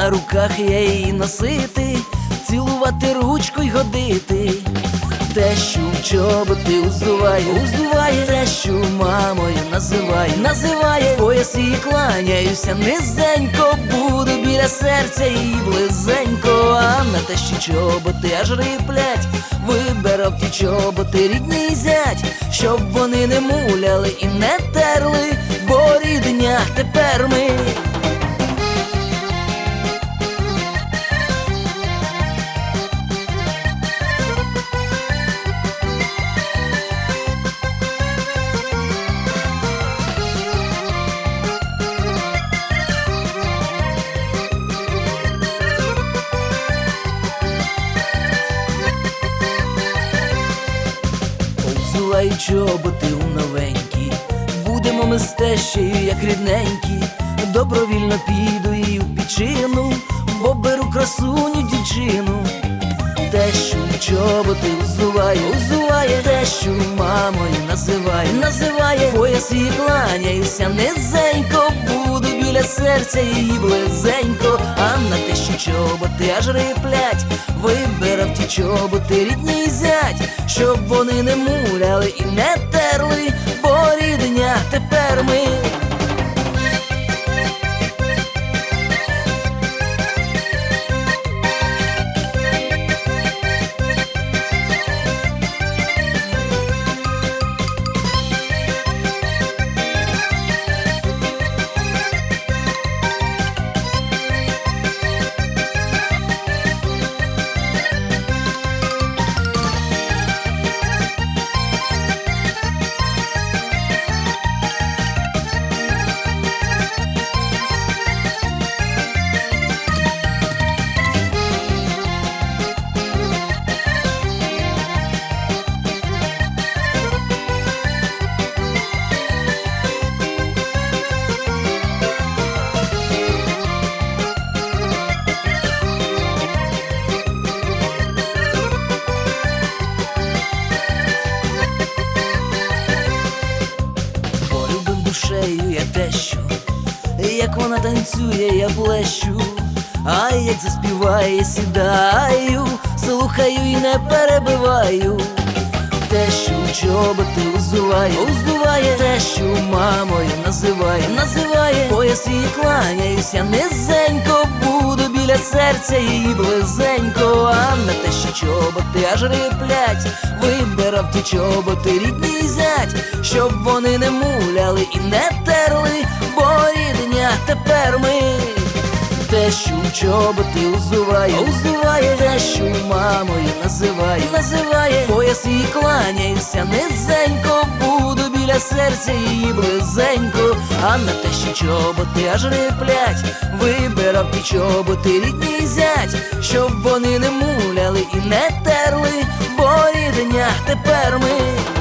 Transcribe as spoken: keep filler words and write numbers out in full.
на руках я її носити, цілувати ручку й годити. Тещу чоботи узуває, узуває, тещу мамою називає, називає. Пояс її кланяюся низенько, буду біля серця її близенько. А на тещі чоботи аж риплять, вибирав ті чоботи рідний зять, щоб вони не муляли і не терли, бо рідня тепер ми. Взуваю чоботи у новенькі, будемо ми з тещею як рідненькі. Добровільно піду її в пічину, бо беру красуню дівчину. Тещу чоботи взуваю, взуває, тещу мамою називає, називає. Пояс її кланяюся низенько, буду біля серця її близенько. А на тещі чоботи аж риплять, вибирав ті чоботи рідний зять, щоб вони не муляли і не терли, бо рідня тепер ми. Душею я тещу, як вона танцює, я плещу, а як заспіває, сідаю, слухаю і не перебиваю. Тещу чоботи узуває, узуває, тещу мамою називає, називає. Пояс її кланяюся низенько, буду біля серця її близенько. А на тещі чоботи аж риплять, вибирав ті чоботи рідний зять, щоб вони не муляли і не терли, бо рідня тепер ми. Тещу чоботи узуває, узуває, тещу мамою називає, називає. Пояс її кланяюся низенько, буду біля серця її близенько. А на тещі чоботи аж риплять, вибирав ті чоботи рідний зять, щоб вони не муляли і не терли, бо рідня тепер ми.